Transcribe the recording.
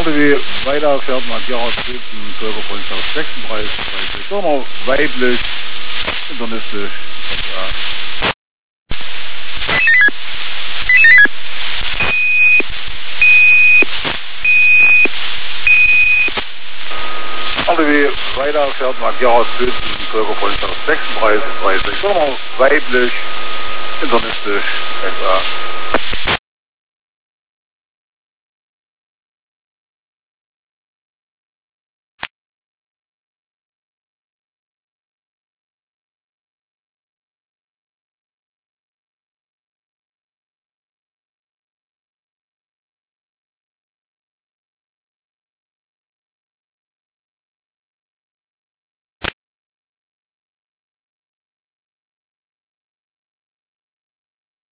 wie weiter fährt man Gerhard Schulzen, Bürgerfreundschaft 36, Sommer, weiblich, internistisch und wie weiter fährt man Gerhard Schulzen, Bürgerfreundschaft 36, Sommer, weiblich, internistisch,